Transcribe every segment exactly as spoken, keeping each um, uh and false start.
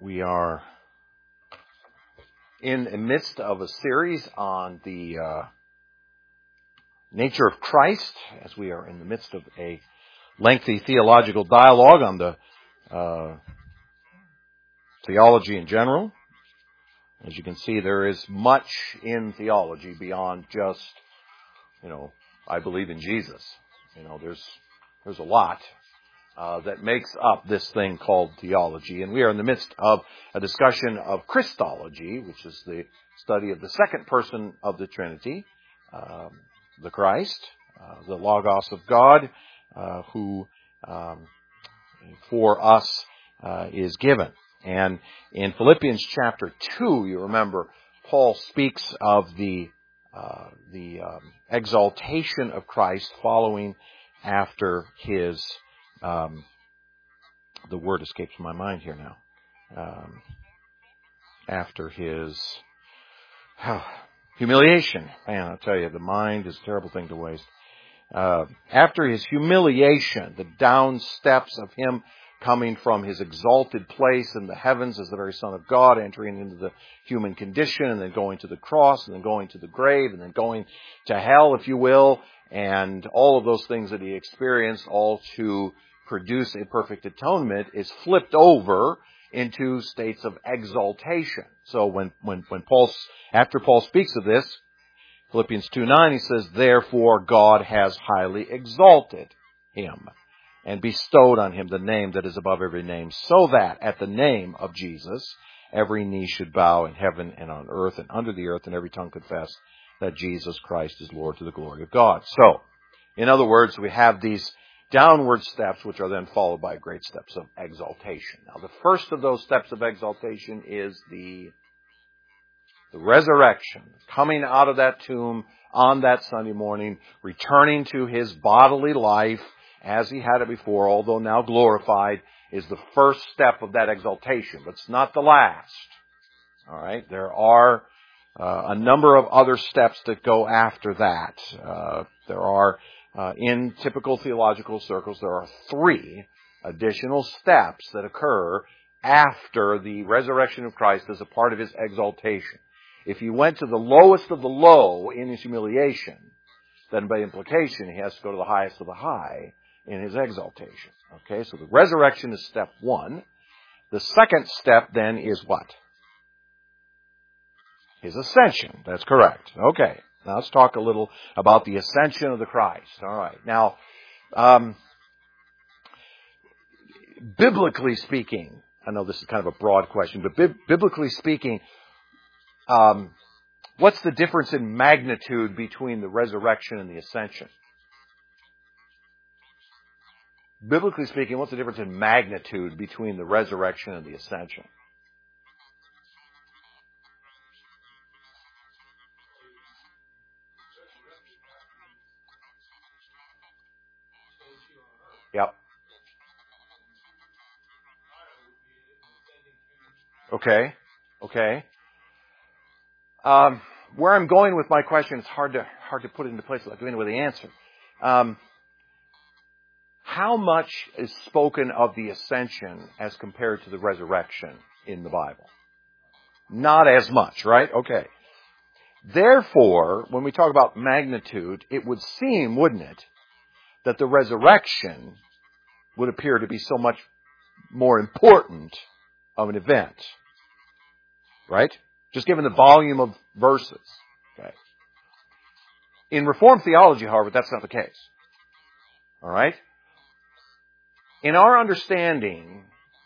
We are in the midst of a series on the uh, nature of Christ, as we are in the midst of a lengthy theological dialogue on the uh, theology in general. As you can see, there is much in theology beyond just, you know, I believe in Jesus. You know, there's there's a lot Uh, that makes up this thing called theology. And we are in the midst of a discussion of Christology, which is the study of the second person of the Trinity, um, the Christ, uh, the Logos of God, uh, who um, for us uh, is given. And in Philippians chapter two, you remember, Paul speaks of the uh, the um, exaltation of Christ following after his Um, the word escapes my mind here now. Um, after his oh, humiliation. Man, I'll tell you, the mind is a terrible thing to waste. Uh, after his humiliation, the down steps of him coming from his exalted place in the heavens as the very Son of God, entering into the human condition, and then going to the cross, and then going to the grave, and then going to hell, if you will, and all of those things that he experienced, all to produce a perfect atonement, is flipped over into states of exaltation. So when, when, when Paul, after Paul speaks of this, Philippians two nine, he says, "Therefore God has highly exalted him and bestowed on him the name that is above every name, so that at the name of Jesus, every knee should bow in heaven and on earth and under the earth, and every tongue confess that Jesus Christ is Lord, to the glory of God." So, in other words, we have these downward steps, which are then followed by great steps of exaltation. Now, the first of those steps of exaltation is the, the resurrection, coming out of that tomb on that Sunday morning, returning to his bodily life as he had it before, although now glorified, is the first step of that exaltation, but it's not the last. All right, there are uh, a number of other steps that go after that. Uh, there are Uh, in typical theological circles, there are three additional steps that occur after the resurrection of Christ as a part of his exaltation. If he went to the lowest of the low in his humiliation, then by implication he has to go to the highest of the high in his exaltation. Okay, so the resurrection is step one. The second step then is what? His ascension. That's correct. Okay. Now let's talk a little about the ascension of the Christ. All right. Now, um, biblically speaking, I know this is kind of a broad question, but bi- biblically speaking, um, what's the difference in magnitude between the resurrection and the ascension? Biblically speaking, what's the difference in magnitude between the resurrection and the ascension? Yep. Okay. Okay. Um, where I'm going with my question, it's hard to hard to put it into place without giving away the answer. Um, how much is spoken of the ascension as compared to the resurrection in the Bible? Not as much, right? Okay. Therefore, when we talk about magnitude, it would seem, wouldn't it, that the resurrection would appear to be so much more important of an event. Right? Just given the volume of verses. Okay. In Reformed theology, however, that's not the case. All right? In our understanding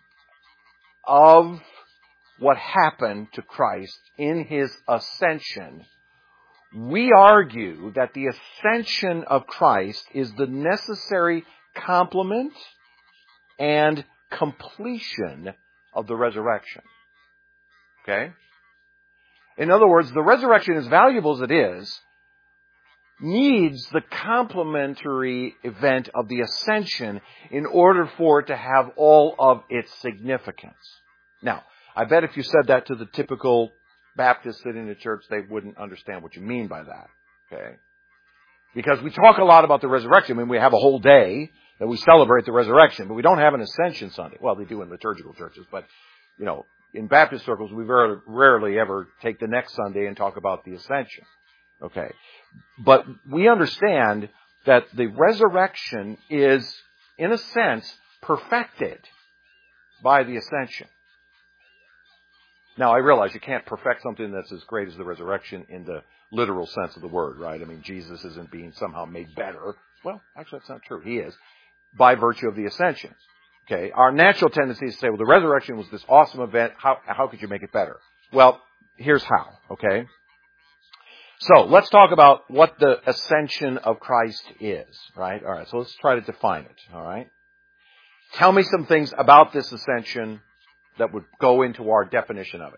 of what happened to Christ in his ascension, we argue that the ascension of Christ is the necessary complement and completion of the resurrection. Okay? In other words, the resurrection, as valuable as it is, needs the complementary event of the ascension in order for it to have all of its significance. Now, I bet if you said that to the typical Baptist sitting in a church, they wouldn't understand what you mean by that. Okay? Because we talk a lot about the resurrection. I mean, we have a whole day that we celebrate the resurrection, but we don't have an Ascension Sunday. Well, they do in liturgical churches, but, you know, in Baptist circles, we very rarely ever take the next Sunday and talk about the ascension. Okay. But we understand that the resurrection is, in a sense, perfected by the ascension. Now, I realize you can't perfect something that's as great as the resurrection in the literal sense of the word, right? I mean, Jesus isn't being somehow made better. Well, actually, that's not true. He is, by virtue of the ascension. Okay, our natural tendency is to say, well, the resurrection was this awesome event. How, how could you make it better? Well, here's how, okay? So, let's talk about what the ascension of Christ is, right? All right, so let's try to define it, all right? Tell me some things about this ascension that would go into our definition of it.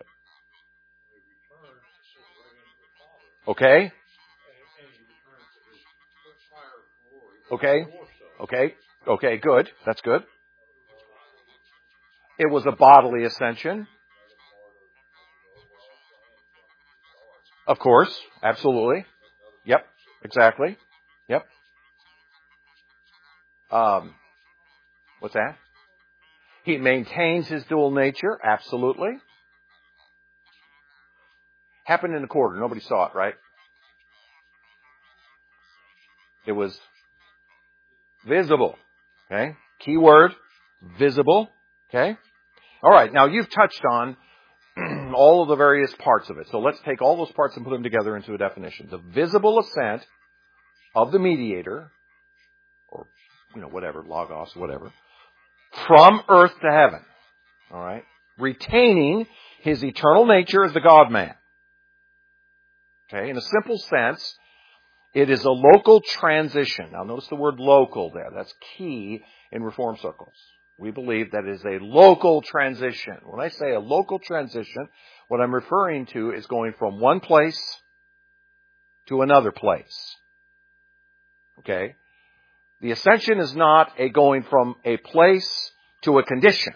Okay? Okay? Okay? Okay, good. That's good. It was a bodily ascension. Of course. Absolutely. Yep. Exactly. Yep. Um, what's that? He maintains his dual nature. Absolutely. Happened in the quarter. Nobody saw it, right? It was visible. Okay? Key word, visible. Okay? All right. Now, you've touched on all of the various parts of it. So let's take all those parts and put them together into a definition. The visible ascent of the mediator, or, you know, whatever, logos, whatever, from earth to heaven. All right? Retaining his eternal nature as the God-man. Okay? In a simple sense, it is a local transition. Now, notice the word local there. That's key in Reform circles. We believe that it is a local transition. When I say a local transition, what I'm referring to is going from one place to another place. Okay? The ascension is not a going from a place to a condition,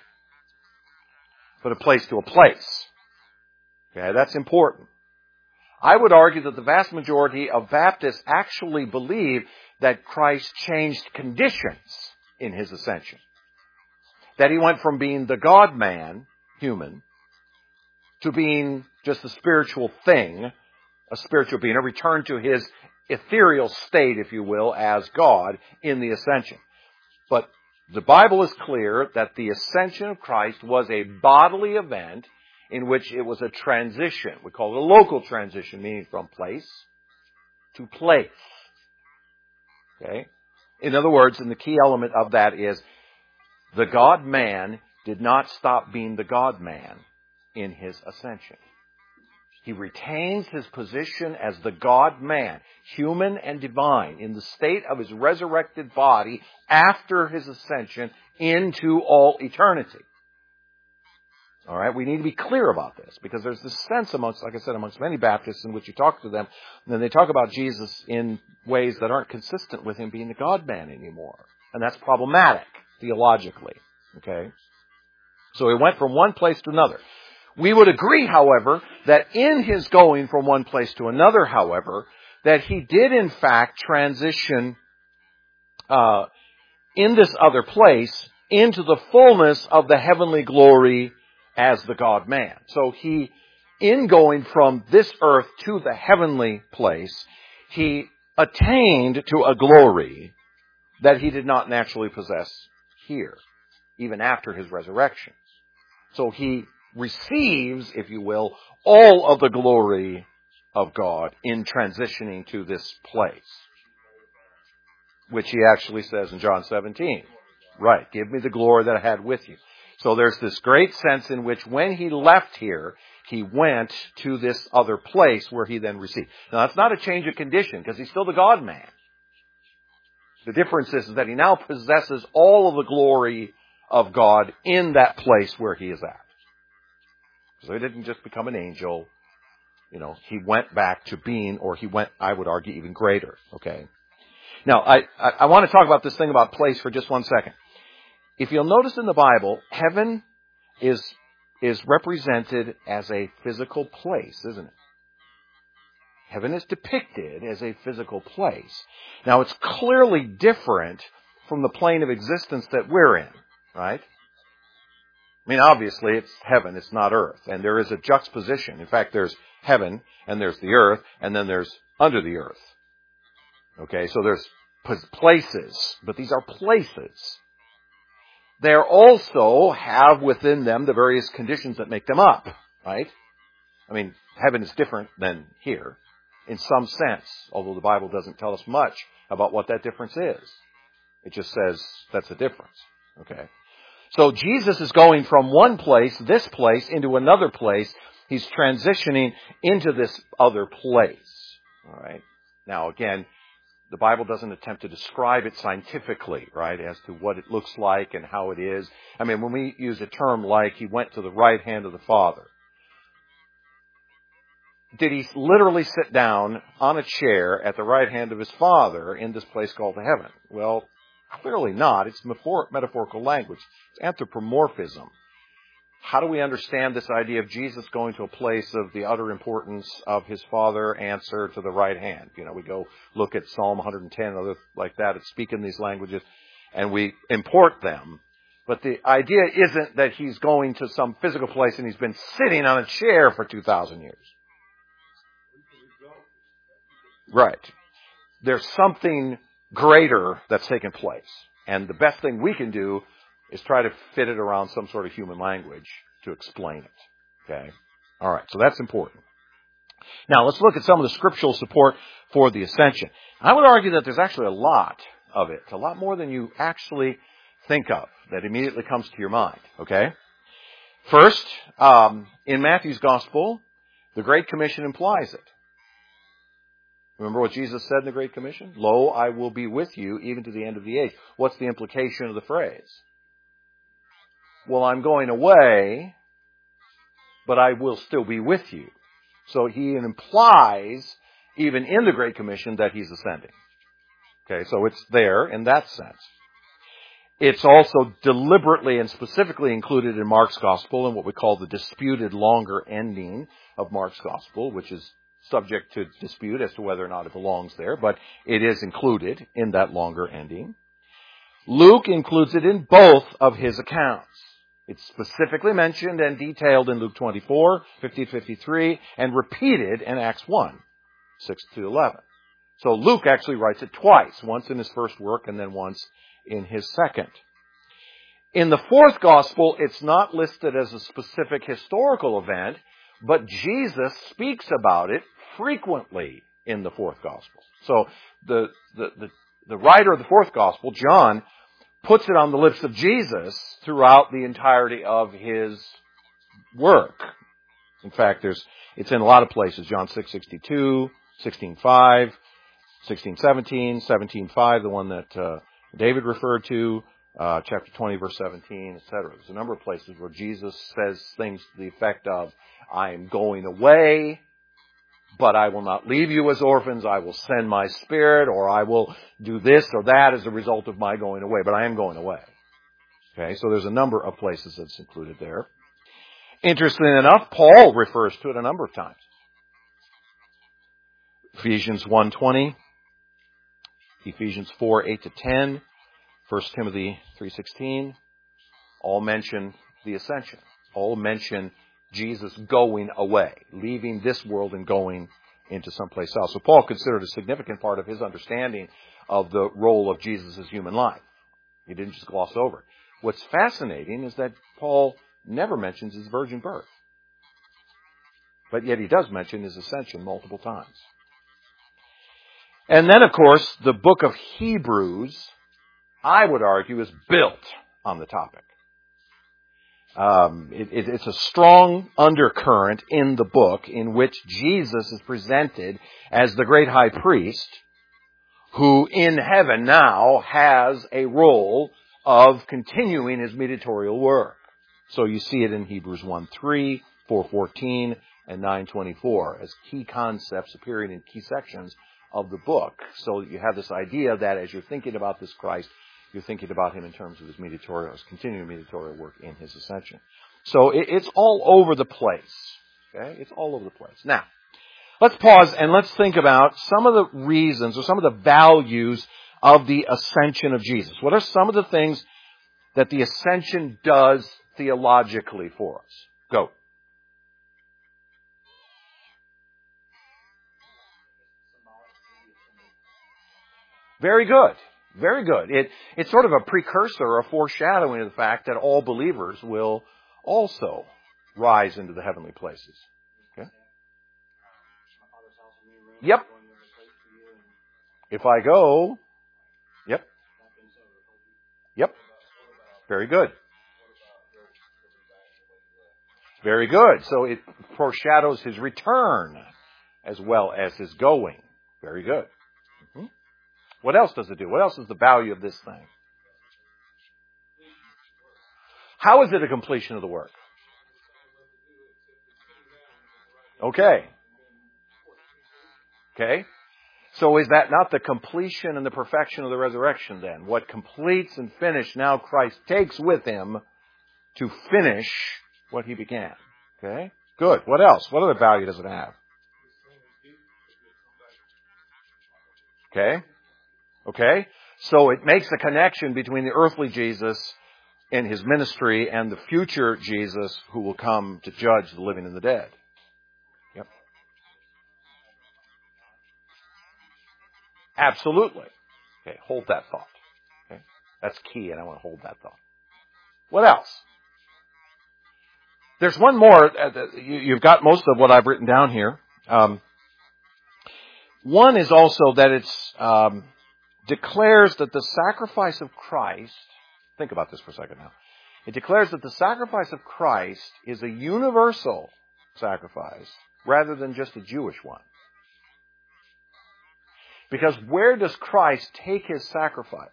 but a place to a place. Okay? That's important. I would argue that the vast majority of Baptists actually believe that Christ changed conditions in his ascension. That he went from being the God-man, human, to being just a spiritual thing, a spiritual being, a return to his ethereal state, if you will, as God in the ascension. But the Bible is clear that the ascension of Christ was a bodily event in which it was a transition. We call it a local transition, meaning from place to place. Okay? In other words, and the key element of that is the God-man did not stop being the God-man in his ascension. He retains his position as the God-man, human and divine, in the state of his resurrected body after his ascension into all eternity. All right, we need to be clear about this because there's this sense amongst, like I said, amongst many Baptists in which you talk to them, and then they talk about Jesus in ways that aren't consistent with him being the God-man anymore. And that's problematic theologically. Okay? So he went from one place to another. We would agree, however, that in his going from one place to another, however, that he did in fact transition uh, in this other place into the fullness of the heavenly glory as the God-man. So he, in going from this earth to the heavenly place, he attained to a glory that he did not naturally possess here, even after his resurrection. So he receives, if you will, all of the glory of God in transitioning to this place, which he actually says in John seventeen. Right, give me the glory that I had with you. So there's this great sense in which when he left here, he went to this other place where he then received. Now that's not a change of condition because he's still the God-man. The difference is that he now possesses all of the glory of God in that place where he is at. So he didn't just become an angel. You know, he went back to being, or he went, I would argue, even greater. Okay. Now, I, I, I want to talk about this thing about place for just one second. If you'll notice in the Bible, heaven is, is represented as a physical place, isn't it? Heaven is depicted as a physical place. Now, it's clearly different from the plane of existence that we're in, right? I mean, obviously, it's heaven, it's not earth. And there is a juxtaposition. In fact, there's heaven, and there's the earth, and then there's under the earth. Okay, so there's places, but these are places. They also have within them the various conditions that make them up, right? I mean, heaven is different than here in some sense, although the Bible doesn't tell us much about what that difference is. It just says that's a difference, okay? So Jesus is going from one place, this place, into another place. He's transitioning into this other place, all right? Now, again, the Bible doesn't attempt to describe it scientifically, right, as to what it looks like and how it is. I mean, when we use a term like he went to the right hand of the Father, did he literally sit down on a chair at the right hand of his Father in this place called heaven? Well, clearly not. It's metaphorical language. It's anthropomorphism. How do we understand this idea of Jesus going to a place of the utter importance of his Father answer to the right hand? You know, we go look at Psalm one hundred ten, others like that, that speak in these languages, and we import them. But the idea isn't that he's going to some physical place and he's been sitting on a chair for two thousand years. Right. There's something greater that's taken place. And the best thing we can do is try to fit it around some sort of human language to explain it. Okay? All right, so that's important. Now, let's look at some of the scriptural support for the ascension. I would argue that there's actually a lot of it, a lot more than you actually think of, that immediately comes to your mind. Okay? First, um, in Matthew's Gospel, the Great Commission implies it. Remember what Jesus said in the Great Commission? Lo, I will be with you even to the end of the age. What's the implication of the phrase? Well, I'm going away, but I will still be with you. So he implies, even in the Great Commission, that he's ascending. Okay, so it's there in that sense. It's also deliberately and specifically included in Mark's Gospel in what we call the disputed longer ending of Mark's Gospel, which is subject to dispute as to whether or not it belongs there, but it is included in that longer ending. Luke includes it in both of his accounts. It's specifically mentioned and detailed in Luke twenty-four, fifty to fifty-three, and repeated in Acts one, six to eleven. So Luke actually writes it twice, once in his first work and then once in his second. In the fourth gospel, it's not listed as a specific historical event, but Jesus speaks about it frequently in the fourth gospel. So the, the, the, the writer of the fourth gospel, John, puts it on the lips of Jesus throughout the entirety of his work. In fact, there's, it's in a lot of places. John six sixty-two, sixteen five, sixteen seventeen, seventeen five, the one that uh, David referred to, uh, chapter twenty, verse seventeen, et cetera. There's a number of places where Jesus says things to the effect of, I am going away, but I will not leave you as orphans. I will send my Spirit, or I will do this or that as a result of my going away. But I am going away. Okay, so there's a number of places that's included there. Interestingly enough, Paul refers to it a number of times. Ephesians one twenty, Ephesians four eight to ten, First Timothy three sixteen, all mention the ascension. All mention Jesus going away, leaving this world and going into someplace else. So Paul considered a significant part of his understanding of the role of Jesus' human life. He didn't just gloss over it. What's fascinating is that Paul never mentions his virgin birth. But yet he does mention his ascension multiple times. And then, of course, the book of Hebrews, I would argue, is built on the topic. Um, it, it, it's a strong undercurrent in the book in which Jesus is presented as the great high priest who in heaven now has a role of continuing his mediatorial work. So you see it in Hebrews one three, four fourteen, and nine twenty-four as key concepts appearing in key sections of the book. So you have this idea that as you're thinking about this Christ, you're thinking about him in terms of his mediatorial, his continuing mediatorial work in his ascension. So it, it's all over the place. Okay? It's all over the place. Now, let's pause and let's think about some of the reasons or some of the values of the ascension of Jesus. What are some of the things that the ascension does theologically for us? Go. Very good. Very good. It, it's sort of a precursor, a foreshadowing of the fact that all believers will also rise into the heavenly places. Okay? Yep. If I go, yep. Yep. Very good. Very good. So it foreshadows his return as well as his going. Very good. Mm-hmm. What else does it do? What else is the value of this thing? How is it a completion of the work? Okay. Okay. So is that not the completion and the perfection of the resurrection then? What completes and finishes, now Christ takes with him to finish what he began. Okay? Good. What else? What other value does it have? Okay? Okay? So it makes a connection between the earthly Jesus in his ministry and the future Jesus who will come to judge the living and the dead. Yep. Absolutely. Okay, hold that thought. Okay? That's key, and I want to hold that thought. What else? There's one more. You've got most of what I've written down here. Um, one is also that it um, declares that the sacrifice of Christ, think about this for a second now. It declares that the sacrifice of Christ is a universal sacrifice rather than just a Jewish one. Because where does Christ take his sacrifice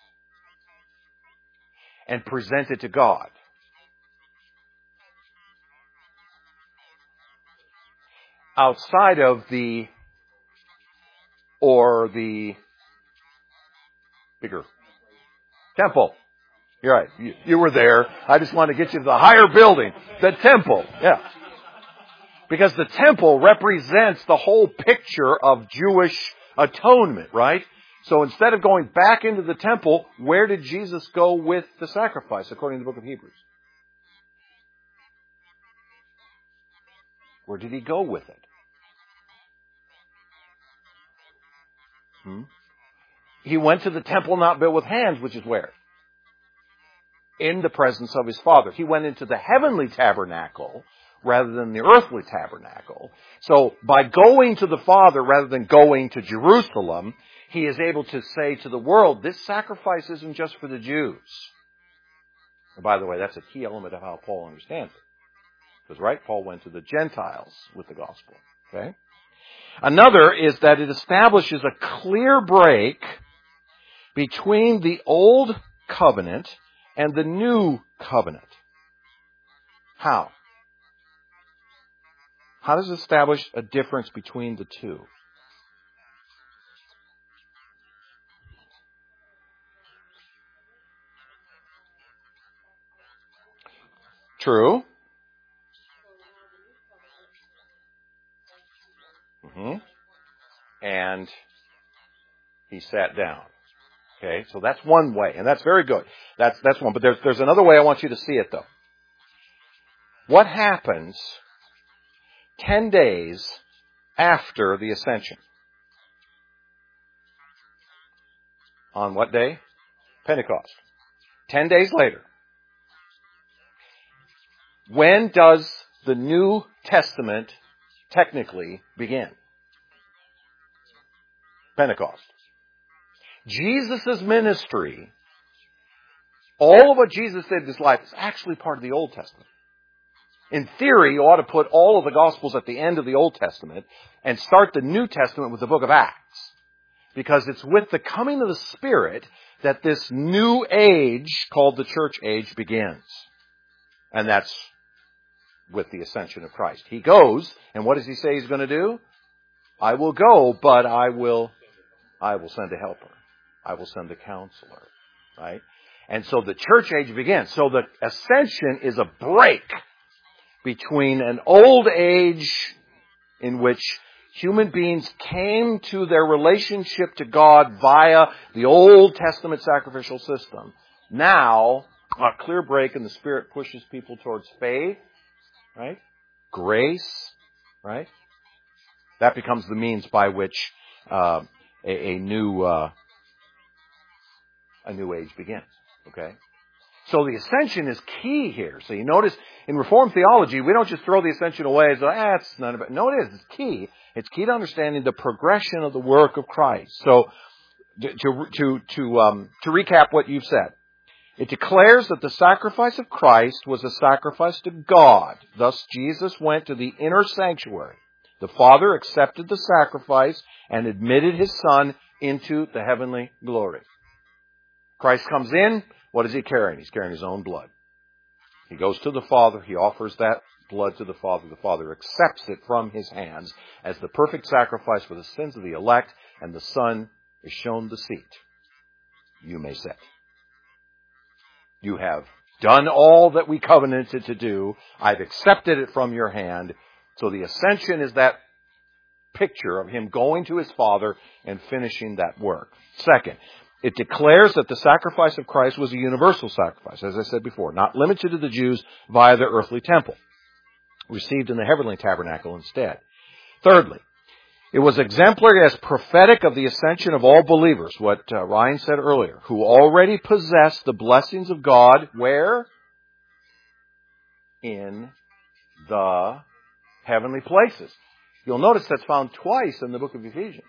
and present it to God? Outside of the, or the bigger temple. You're right. You, you were there. I just want to get you to the higher building. The temple. Yeah. Because the temple represents the whole picture of Jewish atonement, right? So instead of going back into the temple, where did Jesus go with the sacrifice, according to the book of Hebrews? Where did he go with it? Hmm? He went to the temple not built with hands, which is where? In the presence of his Father. He went into the heavenly tabernacle rather than the earthly tabernacle. So by going to the Father rather than going to Jerusalem, he is able to say to the world, this sacrifice isn't just for the Jews. And by the way, that's a key element of how Paul understands it. Because, right, Paul went to the Gentiles with the gospel. Okay? Another is that it establishes a clear break between the old covenant and the new covenant. How? How does it establish a difference between the two? True. Mm-hmm. And he sat down. Okay, so that's one way, and that's very good. That's that's one. But there's there's another way I want you to see it, though. What happens ten days after the ascension? On what day? Pentecost. Ten days later. When does the New Testament technically begin? Pentecost. Jesus' ministry, all of what Jesus did in his life, is actually part of the Old Testament. In theory, you ought to put all of the Gospels at the end of the Old Testament and start the New Testament with the book of Acts. Because it's with the coming of the Spirit that this new age, called the church age, begins. And that's with the ascension of Christ. He goes, and what does he say he's going to do? I will go, but I will, I will send a helper. I will send a counselor. Right? And so the church age begins. So the ascension is a break between an old age in which human beings came to their relationship to God via the Old Testament sacrificial system. Now, a clear break and the Spirit pushes people towards faith, right? Grace, right? That becomes the means by which uh, a, a new uh, a new age begins. Okay, so the ascension is key here. So you notice in Reformed theology, we don't just throw the ascension away as ah, it's none of it. No, it is. It's key. It's key to understanding the progression of the work of Christ. So to to to um, to recap what you've said. It declares that the sacrifice of Christ was a sacrifice to God. Thus, Jesus went to the inner sanctuary. The Father accepted the sacrifice and admitted His Son into the heavenly glory. Christ comes in. What is He carrying? He's carrying His own blood. He goes to the Father. He offers that blood to the Father. The Father accepts it from His hands as the perfect sacrifice for the sins of the elect, and the Son is shown the seat. You may sit. You have done all that we covenanted to do. I've accepted it from your hand. So the ascension is that picture of Him going to His Father and finishing that work. Second, it declares that the sacrifice of Christ was a universal sacrifice, as I said before, not limited to the Jews via the earthly temple, received in the heavenly tabernacle instead. Thirdly, it was exemplary as prophetic of the ascension of all believers, what uh, Ryan said earlier, who already possess the blessings of God, where? In the heavenly places. You'll notice that's found twice in the book of Ephesians.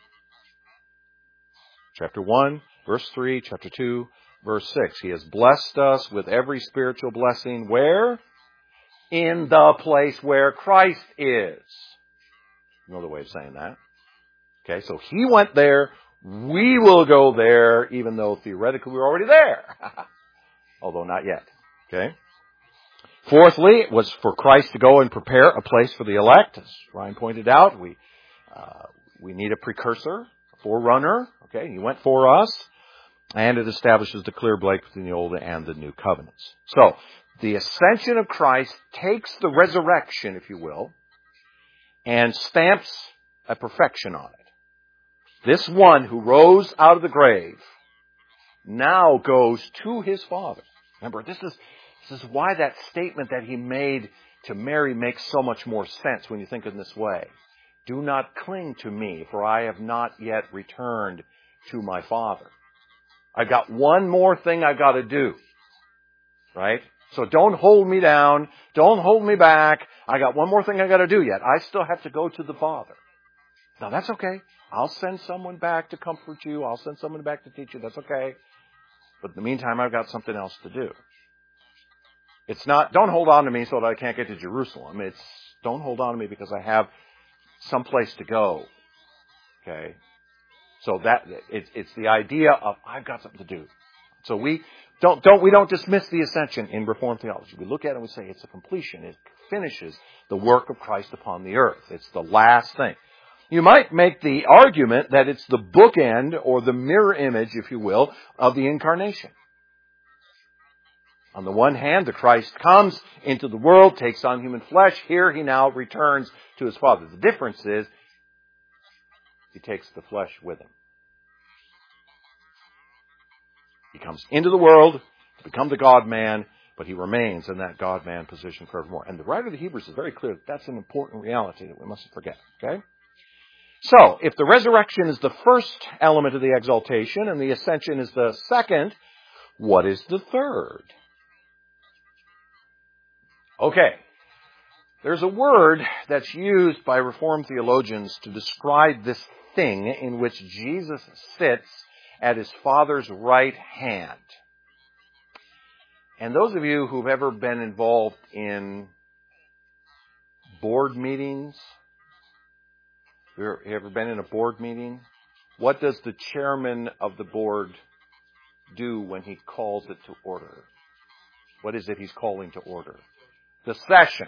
Chapter one, verse three, chapter two, verse six. He has blessed us with every spiritual blessing, where? In the place where Christ is. Another way of saying that. Okay, so He went there, we will go there, even though theoretically we're already there. Although not yet. Okay? Fourthly, it was for Christ to go and prepare a place for the elect. As Ryan pointed out, we uh, we need a precursor, a forerunner. Okay, He went for us, and it establishes the clear break between the old and the new covenants. So, the ascension of Christ takes the resurrection, if you will, and stamps a perfection on it. This one who rose out of the grave now goes to His Father. Remember, this is, this is why that statement that He made to Mary makes so much more sense when you think in this way. Do not cling to me, for I have not yet returned to my Father. I've got one more thing I've got to do. Right? So don't hold me down. Don't hold me back. I got one more thing I've got to do yet. I still have to go to the Father. Now that's okay. I'll send someone back to comfort you. I'll send someone back to teach you. That's okay. But in the meantime, I've got something else to do. It's not, don't hold on to me so that I can't get to Jerusalem. It's, don't hold on to me because I have some place to go. Okay? So that, it's, it's the idea of, I've got something to do. So we don't, don't, we don't dismiss the ascension in Reformed theology. We look at it and we say it's a completion. It finishes the work of Christ upon the earth. It's the last thing. You might make the argument that it's the bookend or the mirror image, if you will, of the incarnation. On the one hand, the Christ comes into the world, takes on human flesh. Here He now returns to His Father. The difference is He takes the flesh with Him. He comes into the world to become the God-man, but He remains in that God-man position forevermore. And the writer of the Hebrews is very clear that that's an important reality that we mustn't forget. Okay? So, if the resurrection is the first element of the exaltation and the ascension is the second, what is the third? Okay. There's a word that's used by Reformed theologians to describe this thing in which Jesus sits at His Father's right hand. And those of you who've ever been involved in board meetings, have you ever been in a board meeting? What does the chairman of the board do when he calls it to order? What is it he's calling to order? The session.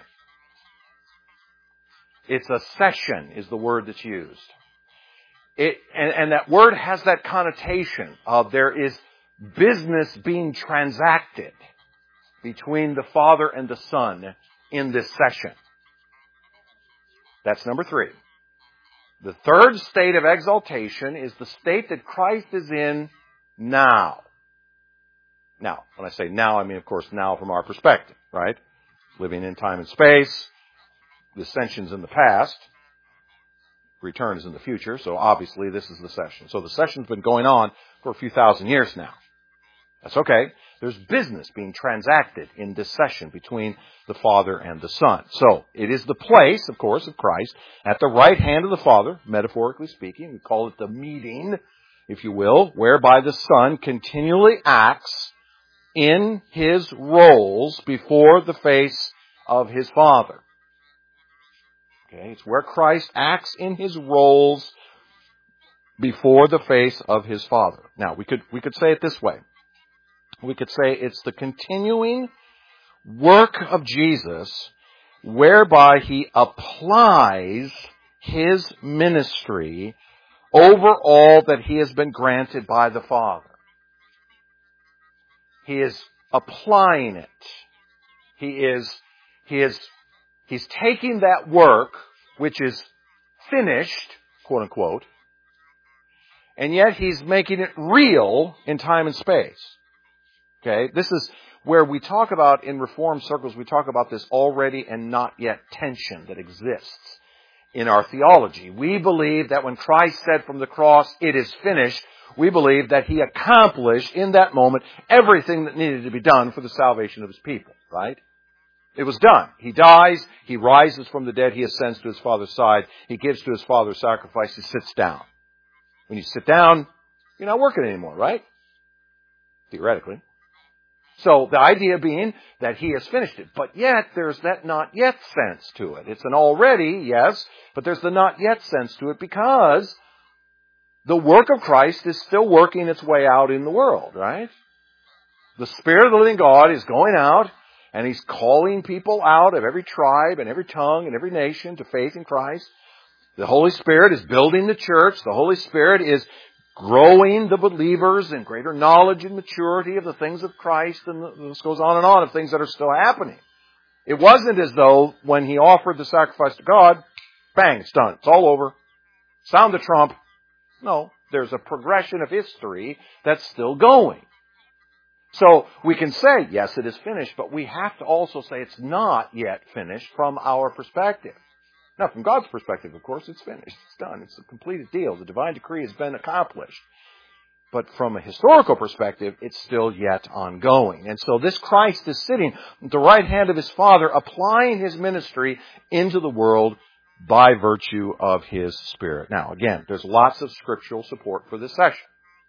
It's a session is the word that's used. It, and, and that word has that connotation of there is business being transacted between the Father and the Son in this session. That's number three. The third state of exaltation is the state that Christ is in now. Now, when I say now, I mean, of course, now from our perspective, right? Living in time and space, the ascension's in the past, return is in the future, so obviously this is the session. So the session's been going on for a few thousand years now. That's okay. There's business being transacted in this session between the Father and the Son. So, it is the place, of course, of Christ at the right hand of the Father, metaphorically speaking. We call it the meeting, if you will, whereby the Son continually acts in His roles before the face of His Father. Okay, it's where Christ acts in His roles before the face of His Father. Now, we could, we could say it this way. We could say it's the continuing work of Jesus whereby He applies His ministry over all that He has been granted by the Father. He is applying it. He is, he is, He's taking that work, which is finished, quote unquote, and yet He's making it real in time and space. Okay, this is where we talk about, in Reformed circles, we talk about this already and not yet tension that exists in our theology. We believe that when Christ said from the cross, "It is finished," we believe that He accomplished in that moment everything that needed to be done for the salvation of His people, right? It was done. He dies, He rises from the dead, He ascends to His Father's side, He gives to His Father sacrifice, He sits down. When you sit down, you're not working anymore, right? Theoretically. So the idea being that He has finished it. But yet, there's that not yet sense to it. It's an already, yes, but there's the not yet sense to it because the work of Christ is still working its way out in the world, right? The Spirit of the living God is going out and He's calling people out of every tribe and every tongue and every nation to faith in Christ. The Holy Spirit is building the church. The Holy Spirit is growing the believers in greater knowledge and maturity of the things of Christ, and this goes on and on of things that are still happening. It wasn't as though when He offered the sacrifice to God, bang, it's done. It's all over. Sound the trump. No, there's a progression of history that's still going. So we can say, yes, it is finished, but we have to also say it's not yet finished from our perspective. Now, from God's perspective, of course, it's finished. It's done. It's a completed deal. The divine decree has been accomplished. But from a historical perspective, it's still yet ongoing. And so this Christ is sitting at the right hand of His Father, applying His ministry into the world by virtue of His Spirit. Now, again, there's lots of scriptural support for this session.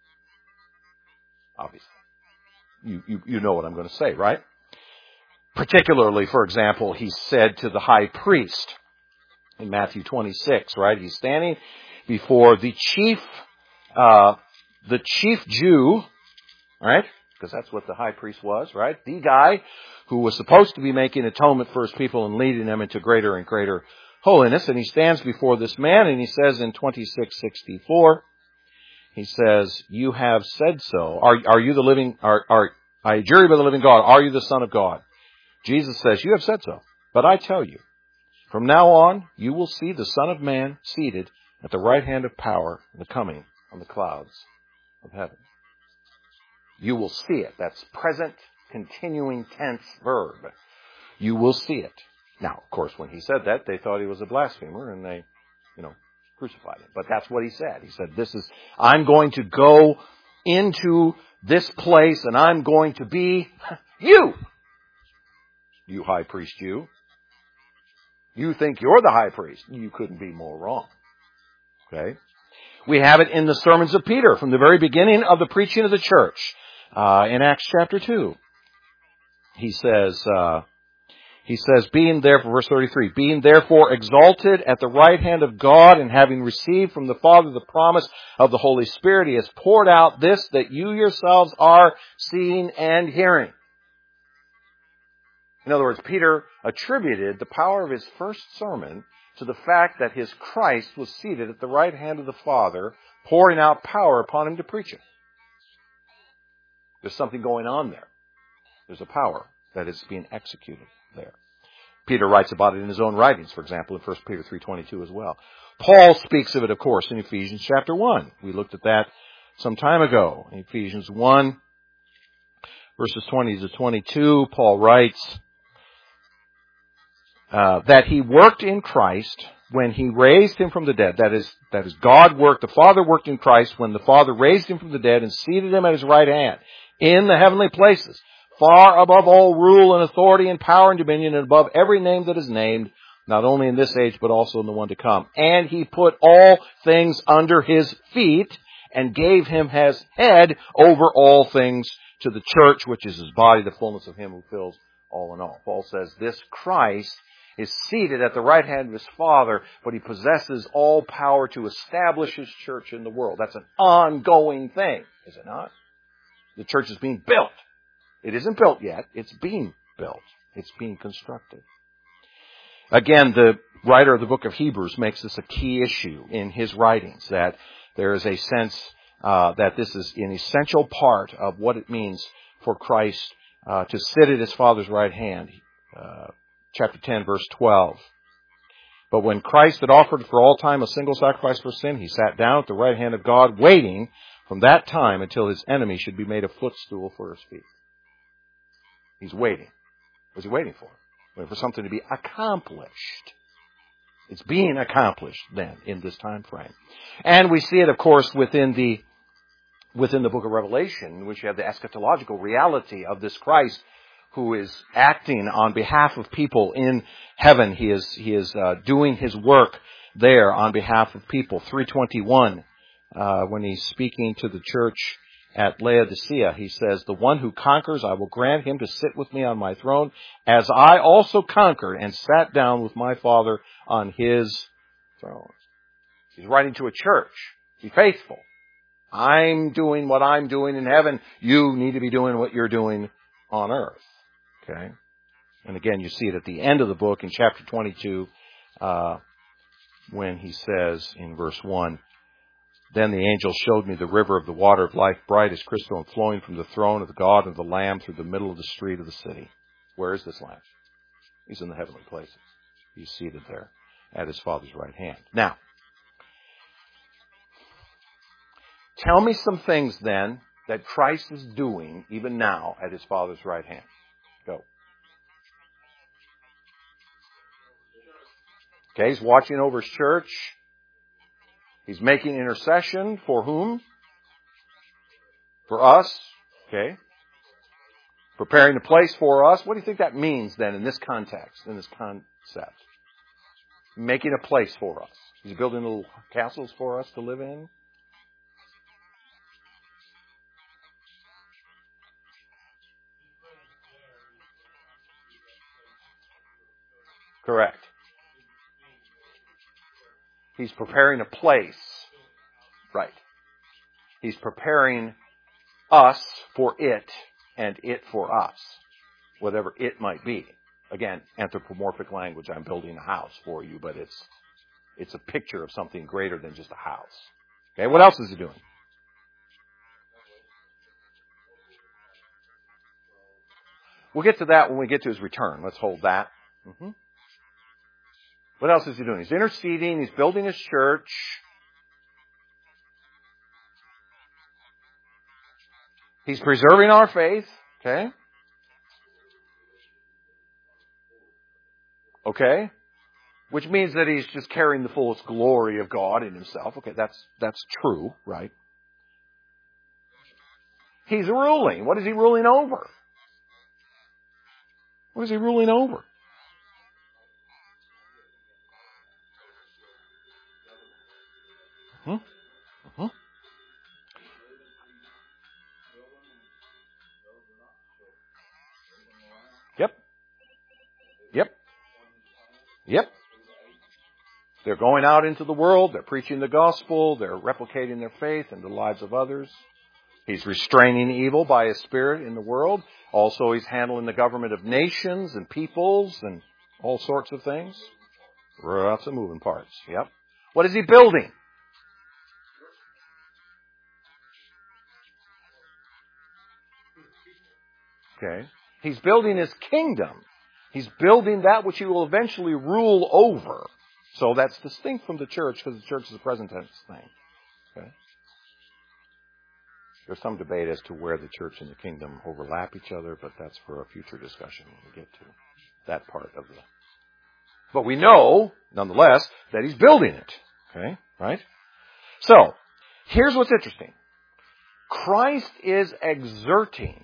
Obviously. You, you, you know what I'm going to say, right? Particularly, for example, He said to the high priest, in Matthew twenty-six, right? He's standing before the chief, uh, the chief Jew, right? Because that's what the high priest was, right? The guy who was supposed to be making atonement for His people and leading them into greater and greater holiness. And He stands before this man and He says in twenty-six sixty-four, He says, "You have said so. Are, are you the living, are, are, I adjure you by the living God, are you the Son of God?" Jesus says, "You have said so. But I tell you, from now on, you will see the Son of Man seated at the right hand of power and the coming on the clouds of heaven." You will see it. That's present, continuing tense verb. You will see it. Now, of course, when He said that, they thought He was a blasphemer and they, you know, crucified Him. But that's what He said. He said, this is, I'm going to go into this place and I'm going to be you. You high priest, you. You think you're the high priest. You couldn't be more wrong. Okay? We have it in the sermons of Peter from the very beginning of the preaching of the church. Uh, in Acts chapter two. He says, uh, he says, being therefore, verse thirty-three, being therefore exalted at the right hand of God and having received from the Father the promise of the Holy Spirit, He has poured out this that you yourselves are seeing and hearing. In other words, Peter attributed the power of his first sermon to the fact that his Christ was seated at the right hand of the Father, pouring out power upon Him to preach it. There's something going on there. There's a power that is being executed there. Peter writes about it in his own writings, for example, in First Peter three twenty-two as well. Paul speaks of it, of course, in Ephesians chapter one. We looked at that some time ago. In Ephesians one, verses twenty to twenty-two, Paul writes uh, that he worked in Christ when he raised him from the dead. That is, that is God worked, the Father worked in Christ when the Father raised him from the dead and seated him at his right hand in the heavenly places, far above all rule and authority and power and dominion, and above every name that is named, not only in this age, but also in the one to come. And he put all things under his feet and gave him as head over all things to the church, which is his body, the fullness of him who fills all in all. Paul says this Christ is seated at the right hand of his Father, but he possesses all power to establish his church in the world. That's an ongoing thing, is it not? The church is being built. It isn't built yet. It's being built. It's being constructed. Again, the writer of the book of Hebrews makes this a key issue in his writings, that there is a sense uh, that this is an essential part of what it means for Christ uh, to sit at his Father's right hand. Uh, chapter ten, verse twelve. But when Christ had offered for all time a single sacrifice for sin, he sat down at the right hand of God, waiting from that time until his enemy should be made a footstool for his feet. He's waiting. What's he waiting for? Waiting for something to be accomplished. It's being accomplished then in this time frame. And we see it, of course, within the within the book of Revelation, in which you have the eschatological reality of this Christ who is acting on behalf of people in heaven. He is he is uh, doing his work there on behalf of people. three twenty-one, uh, when he's speaking to the church at Laodicea, he says, "The one who conquers, I will grant him to sit with me on my throne, as I also conquered and sat down with my Father on his throne." He's writing to a church. Be faithful. I'm doing what I'm doing in heaven. You need to be doing what you're doing on earth. Okay? And again, you see it at the end of the book in chapter twenty-two, uh, when he says in verse one, "Then the angel showed me the river of the water of life, bright as crystal and flowing from the throne of the God and the Lamb through the middle of the street of the city." Where is this Lamb? He's in the heavenly places. He's seated there at his Father's right hand. Now, tell me some things then that Christ is doing even now at his Father's right hand. Go. Okay, he's watching over his church. He's making intercession for whom? For us. Okay. Preparing a place for us. What do you think that means then in this context, in this concept? Making a place for us. He's building little castles for us to live in. Correct. He's preparing a place. Right. He's preparing us for it and it for us. Whatever it might be. Again, anthropomorphic language. I'm building a house for you, but it's it's a picture of something greater than just a house. Okay, what else is he doing? We'll get to that when we get to his return. Let's hold that. Mm-hmm. What else is he doing? He's interceding. He's building his church. He's preserving our faith. Okay. Okay. Which means that he's just carrying the fullest glory of God in himself. Okay, that's that's true, right? He's ruling. What is he ruling over? What is he ruling over? Hmm? Hmm? Yep. Yep. Yep. They're going out into the world. They're preaching the gospel. They're replicating their faith in the lives of others. He's restraining evil by his Spirit in the world. Also, he's handling the government of nations and peoples and all sorts of things. Lots of moving parts. Yep. What is he building? Okay. He's building his kingdom. He's building that which he will eventually rule over. So that's distinct from the church because the church is a present tense thing. Okay. There's some debate as to where the church and the kingdom overlap each other, but that's for a future discussion when we get to that part of the... But we know, nonetheless, that he's building it. Okay? Right? So, here's what's interesting. Christ is exerting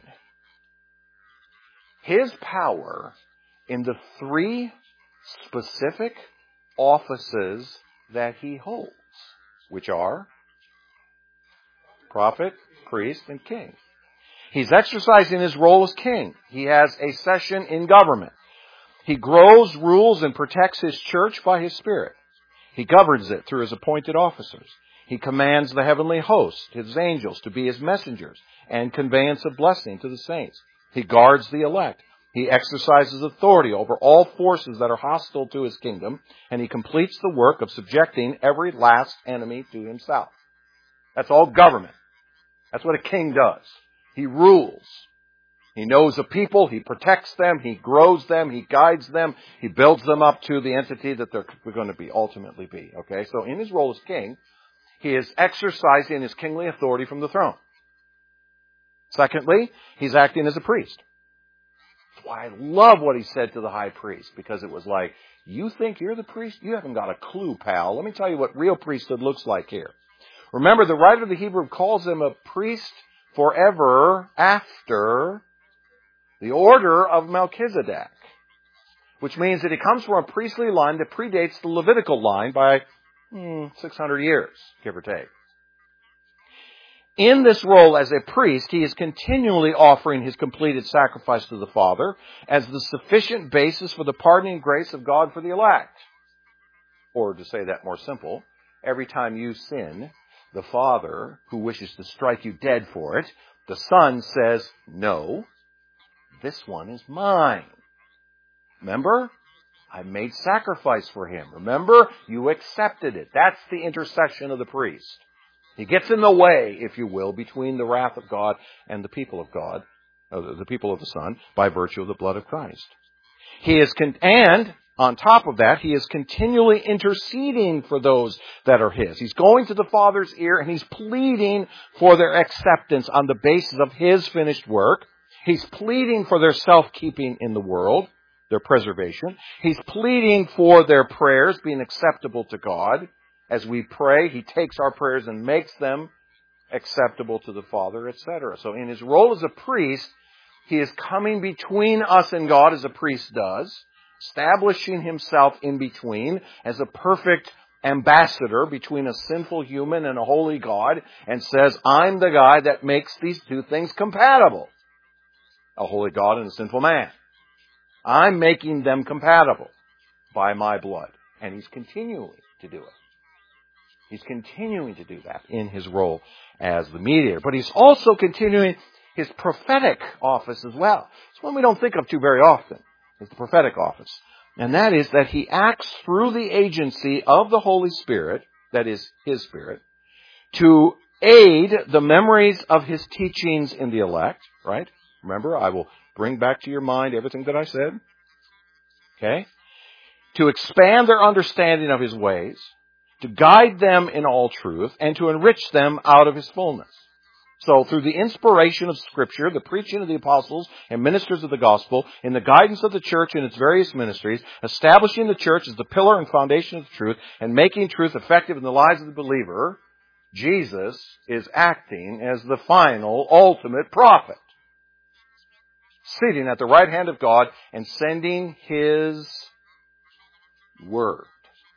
his power in the three specific offices that he holds, which are prophet, priest, and king. He's exercising his role as king. He has a session in government. He grows, rules, and protects his church by his Spirit. He governs it through his appointed officers. He commands the heavenly host, his angels, to be his messengers and conveyance of blessing to the saints. He guards the elect. He exercises authority over all forces that are hostile to his kingdom, and he completes the work of subjecting every last enemy to himself. That's all government. That's what a king does. He rules. He knows the people. He protects them. He grows them. He guides them. He builds them up to the entity that they're going to be, ultimately be. Okay, so in his role as king, he is exercising his kingly authority from the throne. Secondly, he's acting as a priest. That's why I love what he said to the high priest, because it was like, you think you're the priest? You haven't got a clue, pal. Let me tell you what real priesthood looks like here. Remember, the writer of the Hebrew calls him a priest forever after the order of Melchizedek, which means that he comes from a priestly line that predates the Levitical line by hmm, six hundred years, give or take. In this role as a priest, he is continually offering his completed sacrifice to the Father as the sufficient basis for the pardoning grace of God for the elect. Or to say that more simple, every time you sin, the Father, who wishes to strike you dead for it, the Son says, no, this one is mine. Remember? I made sacrifice for him. Remember? You accepted it. That's the intercession of the priest. He gets in the way, if you will, between the wrath of God and the people of God, uh, the people of the Son, by virtue of the blood of Christ. He is, con- and on top of that, he is continually interceding for those that are his. He's going to the Father's ear and he's pleading for their acceptance on the basis of his finished work. He's pleading for their self-keeping in the world, their preservation. He's pleading for their prayers being acceptable to God. As we pray, he takes our prayers and makes them acceptable to the Father, et cetera. So in his role as a priest, he is coming between us and God as a priest does, establishing himself in between as a perfect ambassador between a sinful human and a holy God, and says, I'm the guy that makes these two things compatible. A holy God and a sinful man. I'm making them compatible by my blood. And he's continuing to do it. He's continuing to do that in his role as the mediator. But he's also continuing his prophetic office as well. It's one we don't think of too very often. It's the prophetic office. And that is that he acts through the agency of the Holy Spirit, that is, his Spirit, to aid the memories of his teachings in the elect, right? Remember, I will bring back to your mind everything that I said. Okay? To expand their understanding of his ways, to guide them in all truth, and to enrich them out of his fullness. So through the inspiration of Scripture, the preaching of the apostles and ministers of the gospel, in the guidance of the church in its various ministries, establishing the church as the pillar and foundation of the truth, and making truth effective in the lives of the believer, Jesus is acting as the final, ultimate prophet, sitting at the right hand of God and sending his word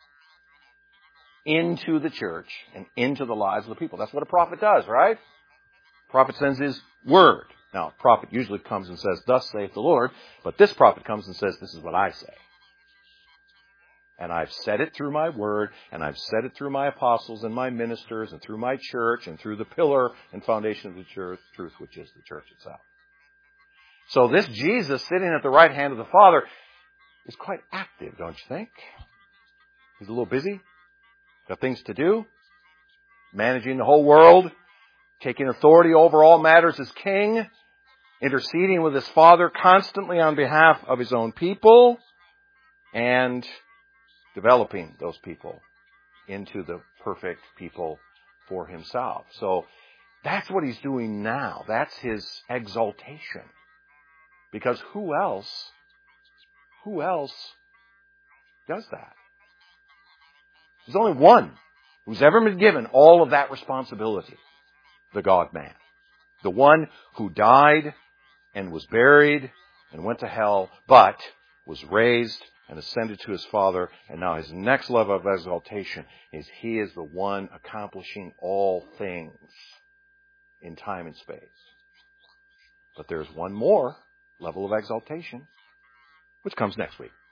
into the church and into the lives of the people. That's what a prophet does, right? Prophet sends his word. Now, a prophet usually comes and says, thus saith the Lord, but this prophet comes and says, this is what I say. And I've said it through my word, and I've said it through my apostles and my ministers, and through my church, and through the pillar and foundation of the church, truth, which is the church itself. So this Jesus sitting at the right hand of the Father is quite active, don't you think? He's a little busy. Got things to do. Managing the whole world. Taking authority over all matters as king. Interceding with his Father constantly on behalf of his own people. And developing those people into the perfect people for himself. So That's what he's doing now. That's his exaltation. Because who else, who else does that? There's only one who's ever been given all of that responsibility. The God-man. The one who died and was buried and went to hell, but was raised and ascended to his Father. And now his next level of exaltation is he is the one accomplishing all things in time and space. But there's one more level of exaltation, which comes next week.